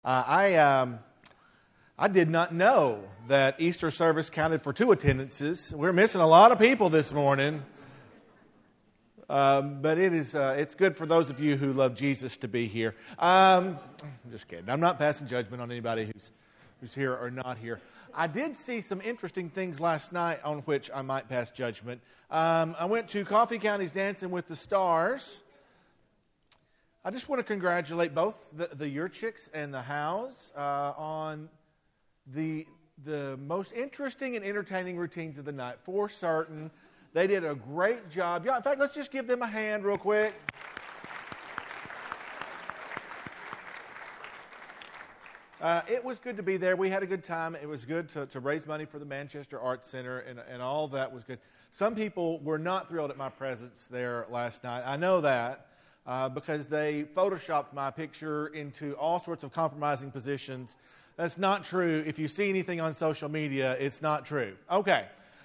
I did not know that Easter service counted for 2 attendances. We're missing a lot of people this morning. But it's good for those of you who love Jesus to be here. I'm just kidding. I'm not passing judgment on anybody who's here or not here. I did see some interesting things last night on which I might pass judgment. I went to Coffee County's Dancing with the Stars. I just want to congratulate both the Yurchiks and the Howes on the most interesting and entertaining routines of the night, for certain. They did a great job. Yeah, in fact, let's just give them a hand real quick. It was good to be there. We had a good time. It was good to raise money for the Manchester Arts Center, and all that was good. Some people were not thrilled at my presence there last night. I know that because they photoshopped my picture into all sorts of compromising positions. That's not true. If you see anything on social media, it's not true. Okay.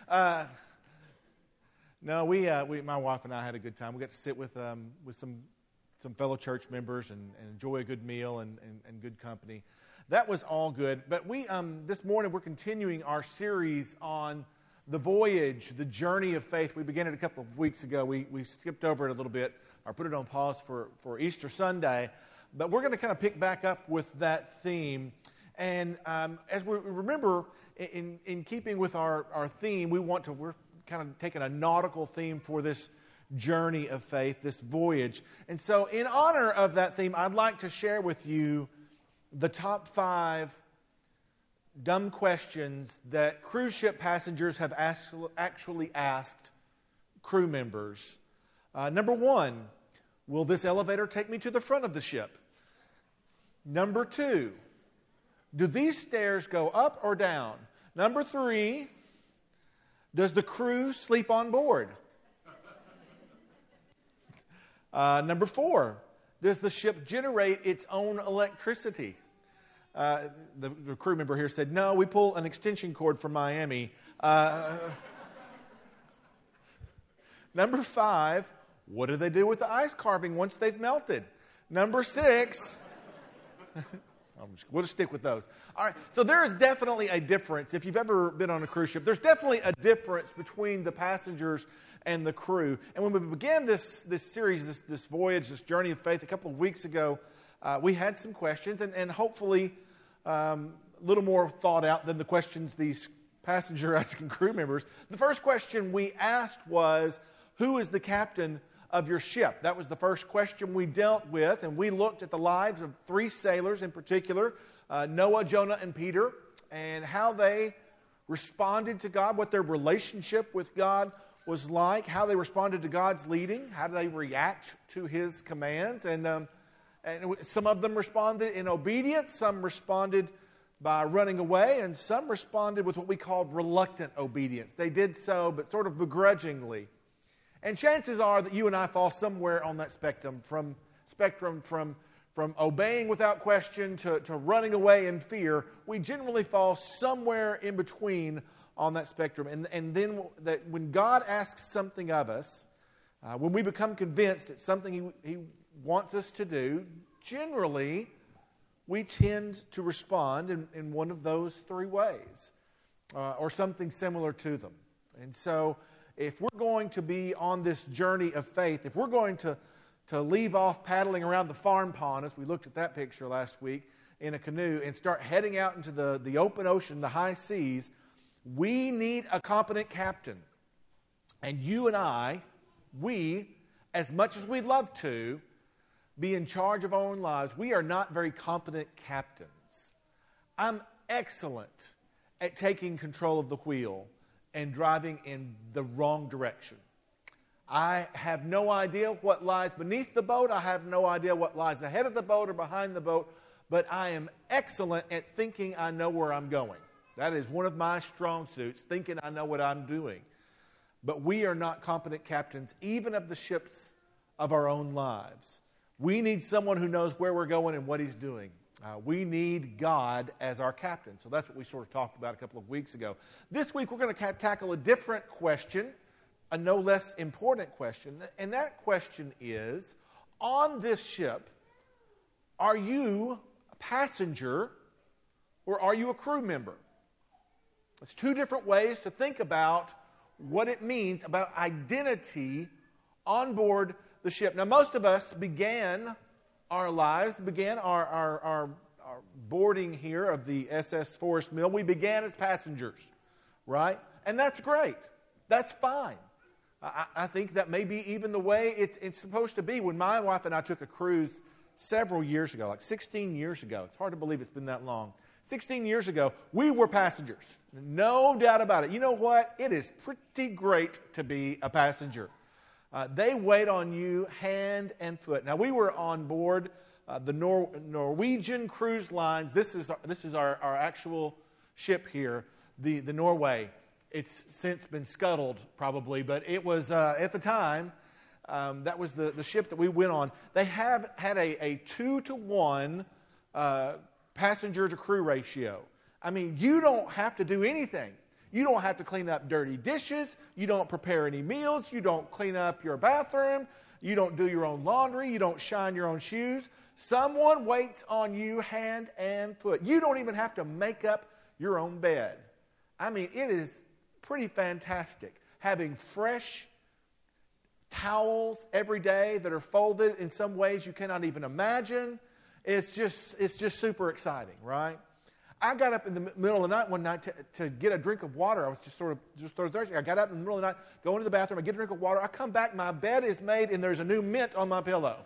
No, my wife and I had a good time. We got to sit with some fellow church members and enjoy a good meal and good company. That was all good. But this morning we're continuing our series on the voyage, the journey of faith. We began it a couple of weeks ago. We skipped over it a little bit, or put it on pause for Easter Sunday. But we're going to kind of pick back up with that theme. And as we remember, in keeping with our theme, we're kind of taking a nautical theme for this journey of faith, this voyage. And so in honor of that theme, I'd like to share with you the top 5 dumb questions that cruise ship passengers have actually asked crew members. Number 1, will this elevator take me to the front of the ship? Number 2, do these stairs go up or down? Number 3, does the crew sleep on board? Number 4, does the ship generate its own electricity? The crew member here said, no, we pull an extension cord from Miami. Number 5, what do they do with the ice carving once they've melted? Number 6... We'll just stick with those. All right, so there is definitely a difference. If you've ever been on a cruise ship, there's definitely a difference between the passengers and the crew. And when we began this series, this voyage, this journey of faith a couple of weeks ago, we had some questions, and hopefully a little more thought out than the questions these passenger asking crew members. The first question we asked was, who is the captain of your ship? That was the first question we dealt with, and we looked at the lives of 3 sailors in particular, Noah, Jonah, and Peter, and how they responded to God, what their relationship with God was like, how they responded to God's leading, how do they react to His commands, and some of them responded in obedience, some responded by running away, and some responded with what we called reluctant obedience. They did so, but sort of begrudgingly. And chances are that you and I fall somewhere on that spectrum from obeying without question to running away in fear. We generally fall somewhere in between on that spectrum. And then that when God asks something of us, when we become convinced it's something He wants us to do, generally we tend to respond in one of those 3 ways, or something similar to them. And so if we're going to be on this journey of faith, if we're going to leave off paddling around the farm pond, as we looked at that picture last week, in a canoe, and start heading out into the open ocean, the high seas, we need a competent captain. And you and I, as much as we'd love to be in charge of our own lives, we are not very competent captains. I'm excellent at taking control of the wheel and driving in the wrong direction. I have no idea what lies beneath the boat. I have no idea what lies ahead of the boat or behind the boat. But I am excellent at thinking I know where I'm going. That is one of my strong suits, thinking I know what I'm doing. But we are not competent captains, even of the ships of our own lives. We need someone who knows where we're going and what He's doing. We need God as our captain. So that's what we sort of talked about a couple of weeks ago. This week we're going to tackle a different question, a no less important question. And that question is, on this ship, are you a passenger or are you a crew member? It's two different ways to think about what it means about identity on board the ship. Now, most of us began our lives, our boarding here of the SS Forest Mill. We began as passengers, right? And that's great. That's fine. I think that may be even the way it's supposed to be. When my wife and I took a cruise several years ago, like 16 years ago, it's hard to believe it's been that long. 16 years ago, we were passengers. No doubt about it. You know what? It is pretty great to be a passenger. They wait on you hand and foot. Now, we were on board the Norwegian Cruise Lines. This is our actual ship here, the Norway. It's since been scuttled, probably, but it was, at the time, that was the ship that we went on. They have had a 2-to-1 passenger to crew ratio. I mean, you don't have to do anything. You don't have to clean up dirty dishes. You don't prepare any meals. You don't clean up your bathroom. You don't do your own laundry. You don't shine your own shoes. Someone waits on you hand and foot. You don't even have to make up your own bed. I mean, it is pretty fantastic having fresh towels every day that are folded in some ways you cannot even imagine. It's just super exciting, right? I got up in the middle of the night one night to get a drink of water. I was just thirsty. I got up in the middle of the night, go into the bathroom, I get a drink of water. I come back, my bed is made, and there's a new mint on my pillow.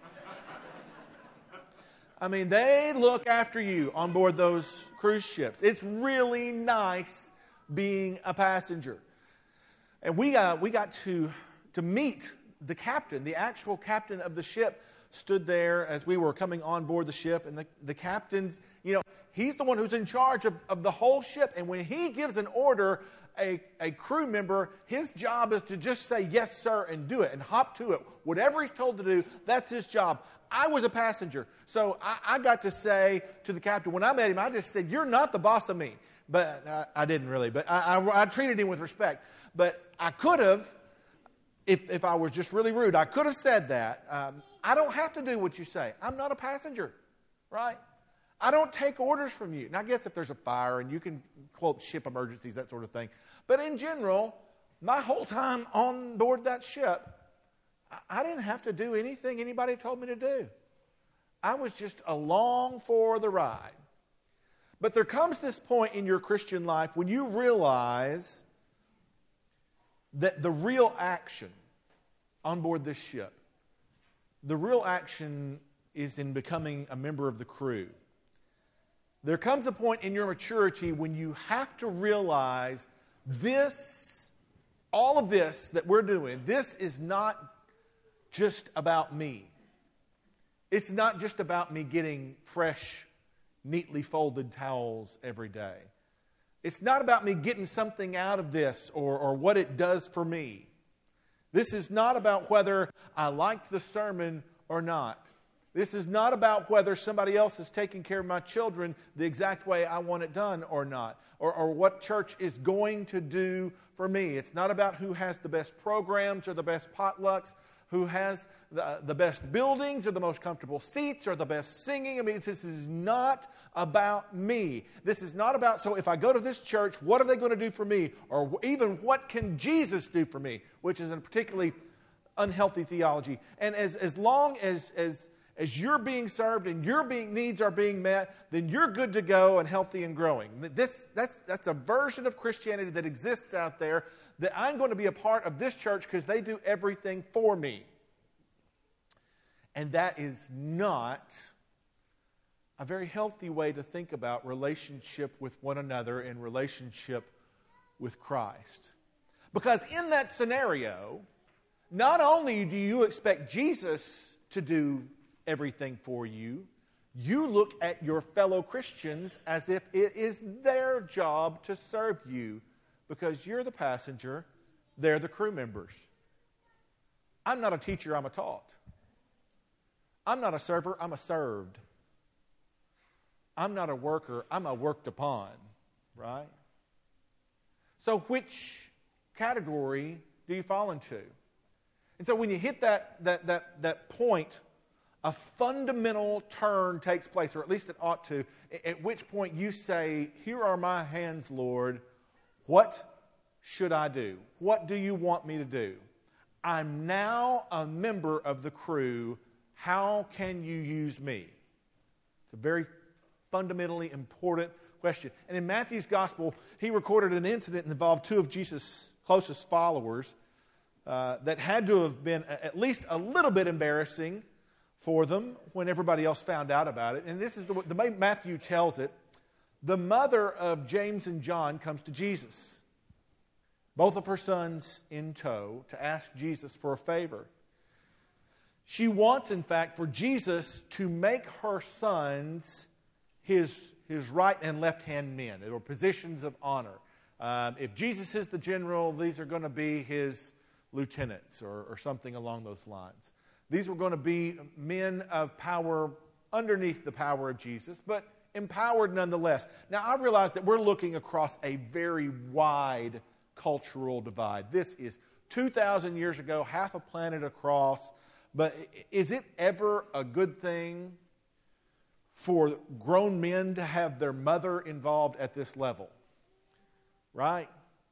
I mean, they look after you on board those cruise ships. It's really nice being a passenger. And we got to meet the captain, the actual captain of the ship, stood there as we were coming on board the ship, and the captain's, he's the one who's in charge of the whole ship, and when he gives an order, a crew member, his job is to just say, yes, sir, and do it, and hop to it. Whatever he's told to do, that's his job. I was a passenger, so I got to say to the captain, when I met him, I just said, you're not the boss of me. But I didn't really, but I treated him with respect. But I could have, if I was just really rude, I could have said that. I don't have to do what you say. I'm not a passenger, right? I don't take orders from you. Now, I guess if there's a fire and you can quote ship emergencies, that sort of thing. But in general, my whole time on board that ship, I didn't have to do anything anybody told me to do. I was just along for the ride. But there comes this point in your Christian life when you realize that the real action on board this ship, the real action is in becoming a member of the crew. There comes a point in your maturity when you have to realize all of this that we're doing, this is not just about me. It's not just about me getting fresh, neatly folded towels every day. It's not about me getting something out of this or what it does for me. This is not about whether I liked the sermon or not. This is not about whether somebody else is taking care of my children the exact way I want it done or not, or what church is going to do for me. It's not about who has the best programs or the best potlucks, who has the best buildings or the most comfortable seats or the best singing. I mean, this is not about me. This is not about, so if I go to this church, what are they going to do for me? Or even what can Jesus do for me? Which is a particularly unhealthy theology. And as long as you're being served and your needs are being met, then you're good to go and healthy and growing. That's a version of Christianity that exists out there, that I'm going to be a part of this church because they do everything for me. And that is not a very healthy way to think about relationship with one another and relationship with Christ. Because in that scenario, not only do you expect Jesus to do everything for you, you look at your fellow Christians as if it is their job to serve you because you're the passenger, they're the crew members. I'm not a teacher, I'm a taught. I'm not a server, I'm a served. I'm not a worker, I'm a worked upon, right? So which category do you fall into? And so when you hit that point a fundamental turn takes place, or at least it ought to, at which point you say, here are my hands, Lord. What should I do? What do you want me to do? I'm now a member of the crew. How can you use me? It's a very fundamentally important question. And in Matthew's gospel, he recorded an incident that involved two of Jesus' closest followers that had to have been at least a little bit embarrassing for them when everybody else found out about it. And this is the way Matthew tells it. The mother of James and John comes to Jesus, both of her sons in tow, to ask Jesus for a favor. She wants, in fact, for Jesus to make her sons his right and left-hand men, or positions of honor. If Jesus is the general, these are going to be his lieutenants or something along those lines. These were going to be men of power underneath the power of Jesus, but empowered nonetheless. Now, I realize that we're looking across a very wide cultural divide. This is 2,000 years ago, half a planet across. But is it ever a good thing for grown men to have their mother involved at this level? Right?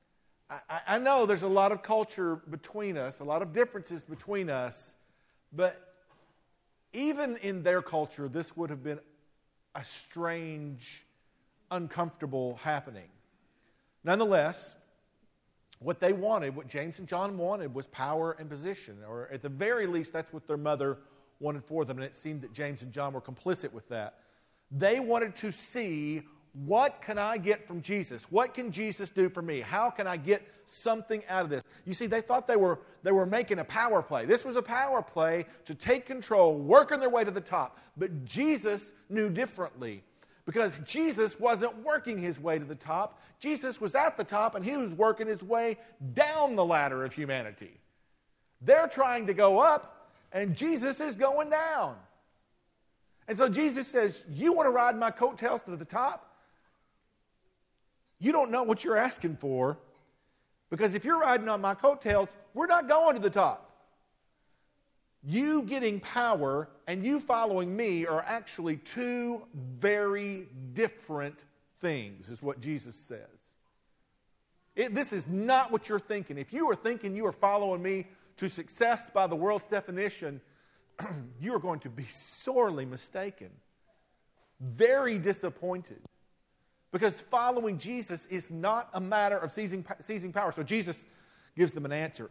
I know there's a lot of culture between us, a lot of differences between us, but even in their culture, this would have been a strange, uncomfortable happening. Nonetheless, what they wanted, what James and John wanted, was power and position. Or at the very least, that's what their mother wanted for them. And it seemed that James and John were complicit with that. They wanted to see, what can I get from Jesus? What can Jesus do for me? How can I get something out of this? You see, they thought they were making a power play. This was a power play to take control, working their way to the top. But Jesus knew differently. Because Jesus wasn't working his way to the top. Jesus was at the top, and he was working his way down the ladder of humanity. They're trying to go up, and Jesus is going down. And so Jesus says, you want to ride my coattails to the top? You don't know what you're asking for, because if you're riding on my coattails, we're not going to the top. You getting power and you following me are actually two very different things, is what Jesus says. This is not what you're thinking. If you are thinking you are following me to success by the world's definition, you are going to be sorely mistaken. Very disappointed. Because following Jesus is not a matter of seizing power. So Jesus gives them an answer.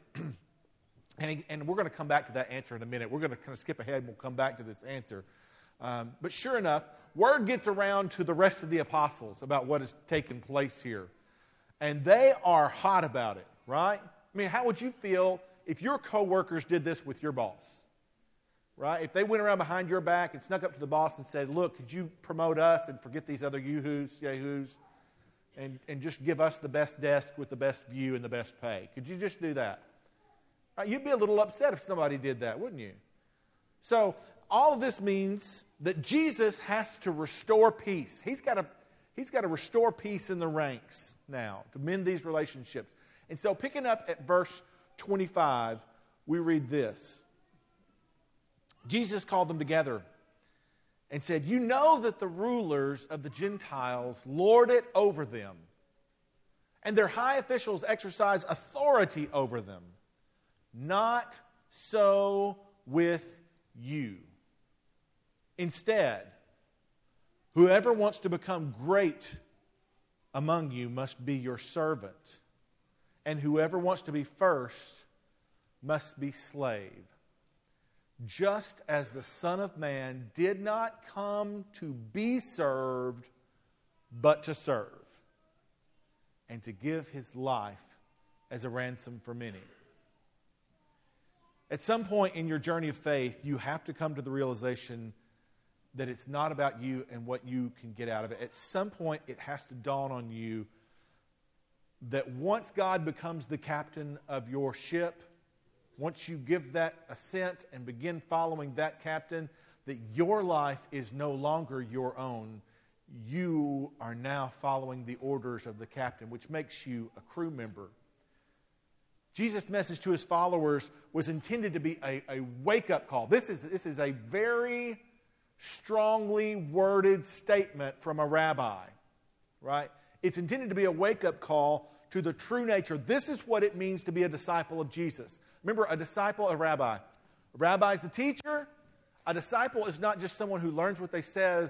And we're going to come back to that answer in a minute. We're going to kind of skip ahead and we'll come back to this answer. But sure enough, word gets around to the rest of the apostles about what has taken place here. And they are hot about it, right? I mean, how would you feel if your coworkers did this with your boss? Right? If they went around behind your back and snuck up to the boss and said, look, could you promote us and forget these other yahoos, and just give us the best desk with the best view and the best pay? Could you just do that? Right? You'd be a little upset if somebody did that, wouldn't you? So all of this means that Jesus has to restore peace. He's got to restore peace in the ranks now to mend these relationships. And so picking up at verse 25, we read this. Jesus called them together and said, you know that the rulers of the Gentiles lord it over them, and their high officials exercise authority over them. Not so with you. Instead, whoever wants to become great among you must be your servant, and whoever wants to be first must be slave. Just as the Son of Man did not come to be served, but to serve, and to give his life as a ransom for many. At some point in your journey of faith, you have to come to the realization that it's not about you and what you can get out of it. At some point, it has to dawn on you that once God becomes the captain of your ship, once you give that assent and begin following that captain, that your life is no longer your own. You are now following the orders of the captain, which makes you a crew member. Jesus' message to his followers was intended to be a wake-up call. This is a very strongly worded statement from a rabbi, right? It's intended to be a wake-up call to the true nature. This is what it means to be a disciple of Jesus. Remember, a disciple, a rabbi. A rabbi is the teacher. A disciple is not just someone who learns what they say.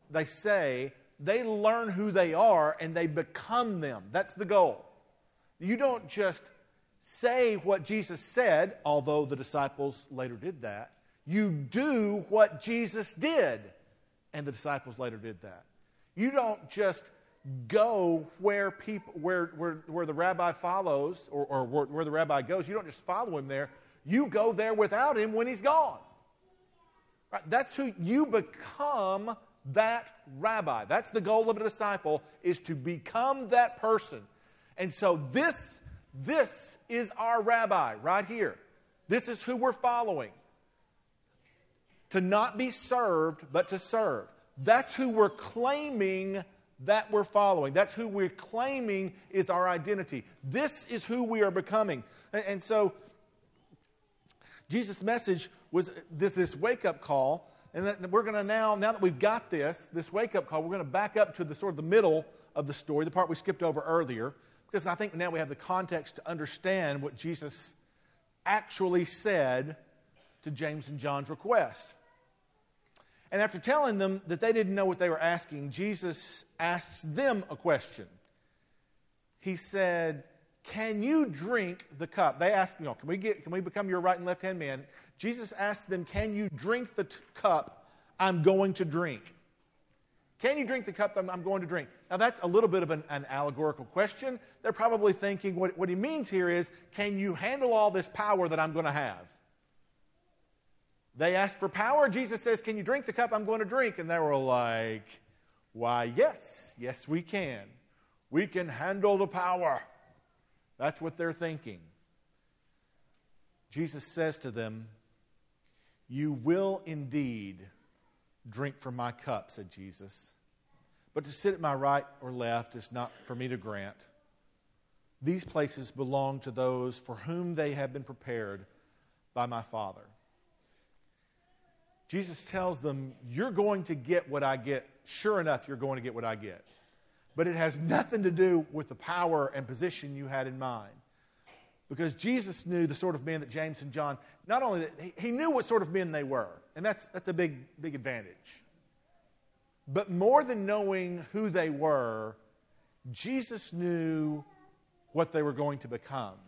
They learn who they are and they become them. That's the goal. You don't just say what Jesus said, although the disciples later did that. You do what Jesus did, and the disciples later did that. You don't just go where the rabbi follows or where the rabbi goes. You don't just follow him there. You go there without him when he's gone. Right? That's who you become. That rabbi. That's the goal of a disciple, is to become that person. And so this is our rabbi right here. This is who we're following. To not be served, but to serve. That's who we're claiming that we're following. That's who we're claiming is our identity. This is who we are becoming. And so Jesus' message was this wake-up call. And we're going to now that we've got this wake-up call, we're going to back up to the sort of the middle of the story, the part we skipped over earlier, because I think now we have the context to understand what Jesus actually said to James and John's request. And after telling them that they didn't know what they were asking, Jesus asks them a question. He said, "Can you drink the cup?" They asked, can we become your right and left hand man? Jesus asked them, "Can you drink the cup I'm going to drink?" Can you drink the cup that I'm going to drink? Now that's a little bit of an allegorical question. They're probably thinking what he means here is, can you handle all this power that I'm going to have? They asked for power. Jesus says, "Can you drink the cup I'm going to drink?" And they were like, "Why, yes we can. We can handle the power." That's what they're thinking. Jesus says to them, "You will indeed drink from my cup," said Jesus. "But to sit at my right or left is not for me to grant. These places belong to those for whom they have been prepared by my Father." Jesus tells them, you're going to get what I get. Sure enough, you're going to get what I get. But it has nothing to do with the power and position you had in mind. Because Jesus knew the sort of men that James and John, not only that, he knew what sort of men they were. And that's a big advantage. But more than knowing who they were, Jesus knew what they were going to become.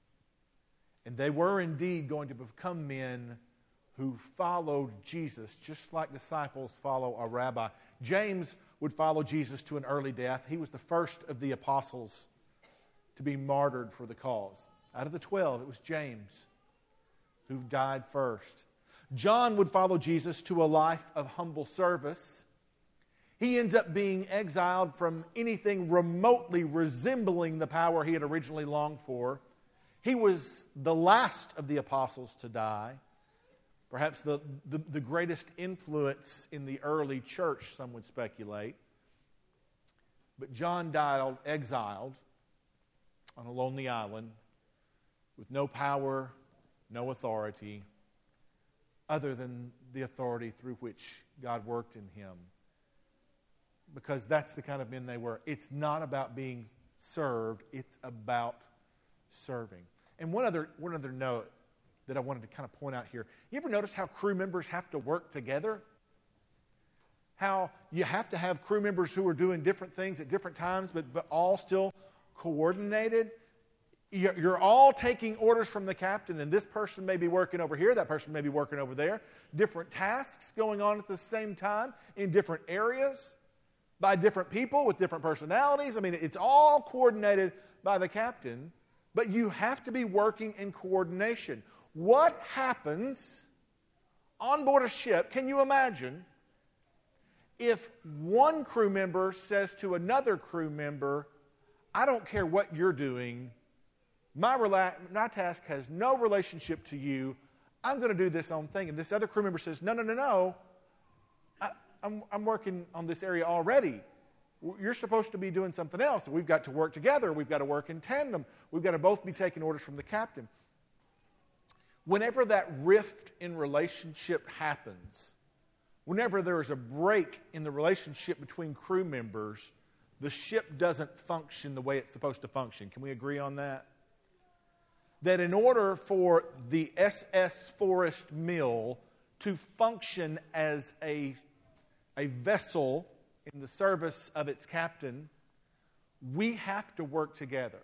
And they were indeed going to become men who followed Jesus, just like disciples follow a rabbi. James would follow Jesus to an early death. He was the first of the apostles to be martyred for the cause. Out of the 12, it was James who died first. John would follow Jesus to a life of humble service. He ends up being exiled from anything remotely resembling the power he had originally longed for. He was the last of the apostles to die. Perhaps the greatest influence in the early church, some would speculate. But John died exiled on a lonely island with no power, no authority, other than the authority through which God worked in him. Because that's the kind of men they were. It's not about being served, it's about serving. And one other note that I wanted to kind of point out here. You ever notice how crew members have to work together? How you have to have crew members who are doing different things at different times, but all still coordinated? You're all taking orders from the captain, and this person may be working over here, that person may be working over there. Different tasks going on at the same time in different areas by different people with different personalities. I mean, it's all coordinated by the captain, but you have to be working in coordination. What happens on board a ship, can you imagine, if one crew member says to another crew member, "I don't care what you're doing, my task has no relationship to you, I'm going to do this own thing." And this other crew member says, no, I'm working on this area already. You're supposed to be doing something else. We've got to work together. We've got to work in tandem. We've got to both be taking orders from the captain. Whenever that rift in relationship happens, whenever there is a break in the relationship between crew members, the ship doesn't function the way it's supposed to function. Can we agree on that? That in order for the SS Forest Mill to function as a vessel in the service of its captain, we have to work together.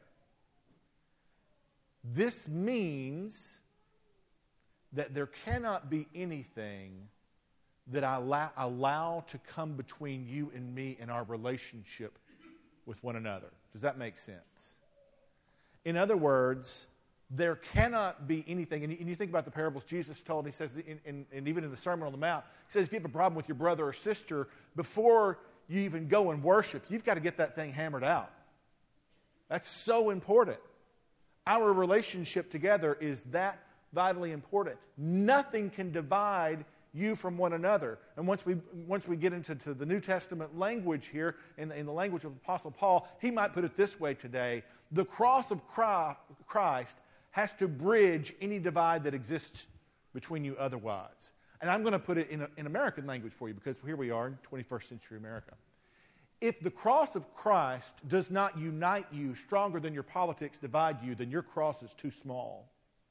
This means that there cannot be anything that I allow to come between you and me in our relationship with one another. Does that make sense? In other words, there cannot be anything, and you think about the parables Jesus told, he says, and even in the Sermon on the Mount, he says if you have a problem with your brother or sister, before you even go and worship, you've got to get that thing hammered out. That's so important. Our relationship together is that vitally important. Nothing can divide you from one another. And once we get into the New Testament language here, in the language of Apostle Paul, he might put it this way today: the cross of Christ has to bridge any divide that exists between you otherwise. And I'm going to put it in American language for you, because here we are in 21st century America. If the cross of Christ does not unite you stronger than your politics divide you, then your cross is too small.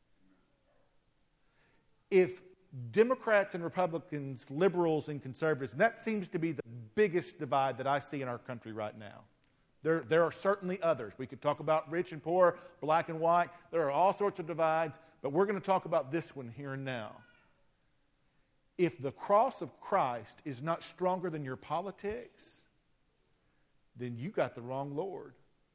If Democrats and Republicans, liberals and conservatives, and that seems to be the biggest divide that I see in our country right now. There are certainly others. We could talk about rich and poor, black and white. There are all sorts of divides, but we're going to talk about this one here and now. If the cross of Christ is not stronger than your politics, then you got the wrong Lord.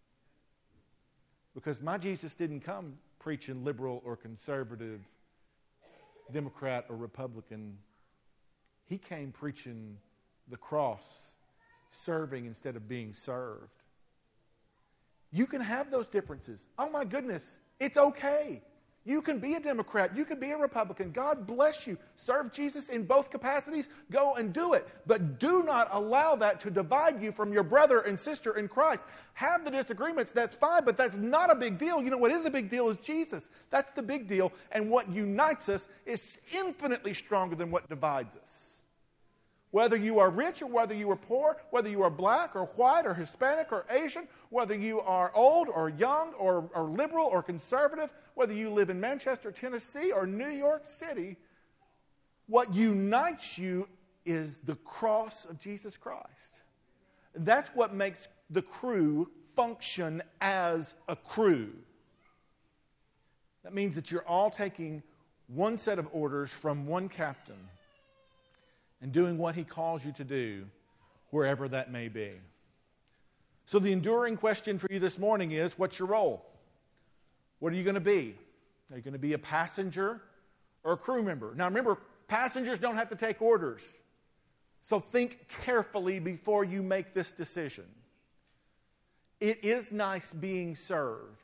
Because my Jesus didn't come preaching liberal or conservative, Democrat or Republican. He came preaching the cross, serving instead of being served. You can have those differences. Oh my goodness, it's okay. You can be a Democrat. You can be a Republican. God bless you. Serve Jesus in both capacities. Go and do it. But do not allow that to divide you from your brother and sister in Christ. Have the disagreements. That's fine, but that's not a big deal. You know what is a big deal is Jesus. That's the big deal. And what unites us is infinitely stronger than what divides us. Whether you are rich or whether you are poor, whether you are black or white or Hispanic or Asian, whether you are old or young or liberal or conservative, whether you live in Manchester, Tennessee or New York City, what unites you is the cross of Jesus Christ. That's what makes the crew function as a crew. That means that you're all taking one set of orders from one captain and doing what he calls you to do, wherever that may be. So the enduring question for you this morning is, what's your role? What are you going to be? Are you going to be a passenger or a crew member? Now remember, passengers don't have to take orders. So think carefully before you make this decision. It is nice being served.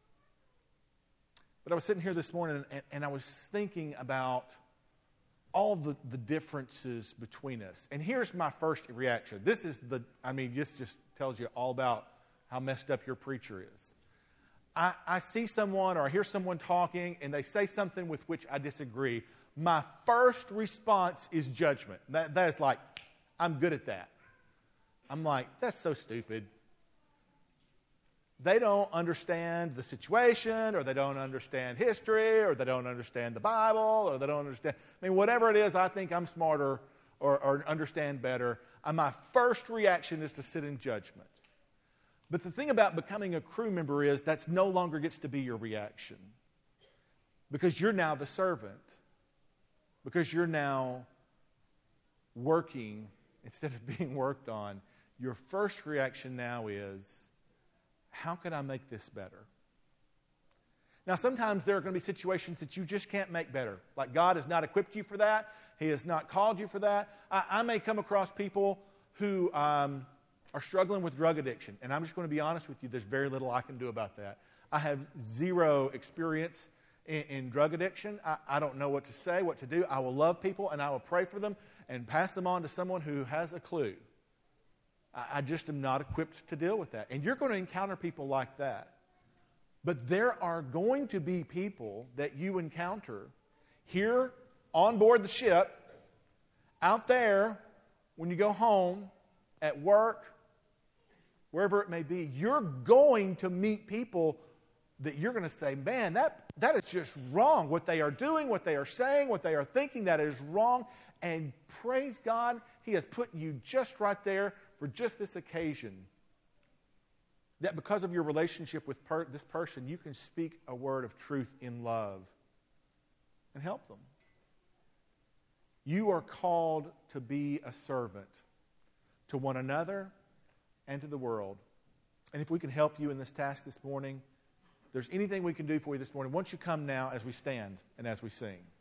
But I was sitting here this morning and I was thinking about all the differences between us. And here's my first reaction. This just tells you all about how messed up your preacher is. I see someone or I hear someone talking and they say something with which I disagree. My first response is judgment. That is like, I'm good at that. I'm like, that's so stupid. They don't understand the situation, or they don't understand history, or they don't understand the Bible, or they don't understand. Whatever it is, I think I'm smarter or understand better. And my first reaction is to sit in judgment. But the thing about becoming a crew member is that's no longer gets to be your reaction. Because you're now the servant. Because you're now working instead of being worked on. Your first reaction now is, how can I make this better? Now, sometimes there are going to be situations that you just can't make better. Like God has not equipped you for that. He has not called you for that. I may come across people who are struggling with drug addiction. And I'm just going to be honest with you, there's very little I can do about that. I have zero experience in drug addiction. I don't know what to say, what to do. I will love people and I will pray for them and pass them on to someone who has a clue. I just am not equipped to deal with that. And you're going to encounter people like that. But there are going to be people that you encounter here on board the ship, out there when you go home, at work, wherever it may be. You're going to meet people that you're going to say, man, that is just wrong. What they are doing, what they are saying, what they are thinking, that is wrong. And praise God, He has put you just right there for just this occasion. That because of your relationship with this person, you can speak a word of truth in love and help them. You are called to be a servant to one another and to the world. And if we can help you in this task this morning, if there's anything we can do for you this morning, won't you come now as we stand and as we sing?